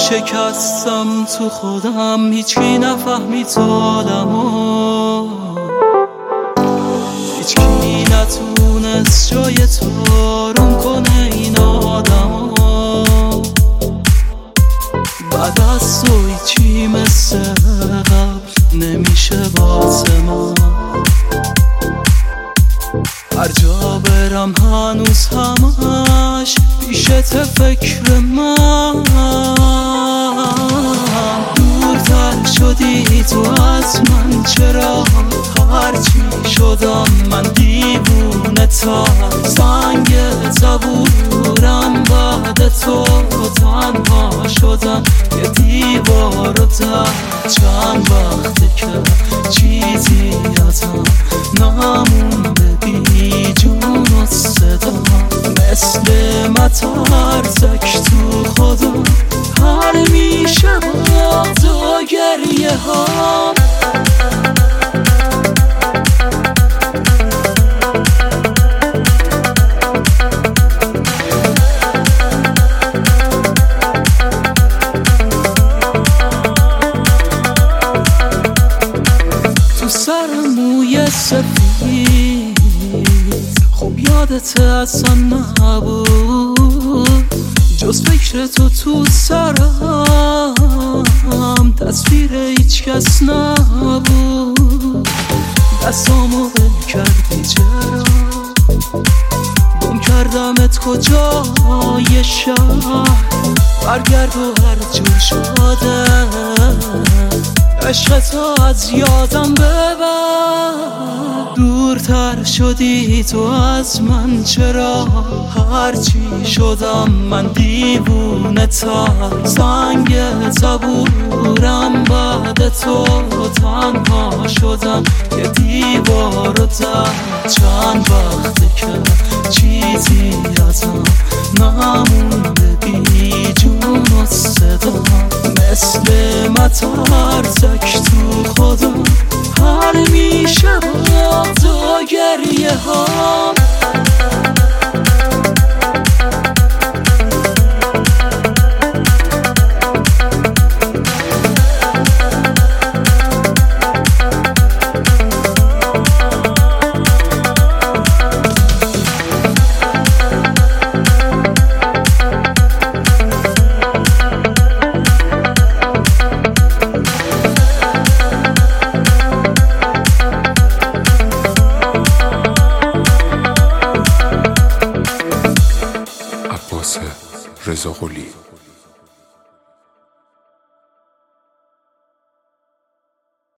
شکستم تو خودم، هیچکی نفهمید حالمو، هیچکی نتونست جای تو آروم کنه این آدمو. بعد از تو هیچی مثل قبل نمیشه واسه من، هر جا برم هنوز همش پیشت فکر من. دورتر شدی تو از من، چرا هرچی شدم من دیوونه تا زنگ زبورم. بعد تو تنها شدم یه دیوار رو در. چند وقته که چیزی ازم نمونده بی جون و صدا، مثل مترسک تو خودم حل میشه با تو گریه ها. تو سر موی سفید خب یادت اصلا نبود، جز فکر تو سرم تصویر هیچ کس نبود. دستامو بل کردی چرا، گم کردمت کجای شهر. برگرد و هر جور شده عشق تو از یادم ببر. دورتر شدی تو از من، چرا هرچی شدم من دیوونه تا زنگ زبورم. بعد تو تنها شدم یه دیوار رو در. چند وقته که چیزی ازم نمونده بی جون و صدا، مثل مترسک تو خودم حل میشه با تو گریه ها. رضا قلی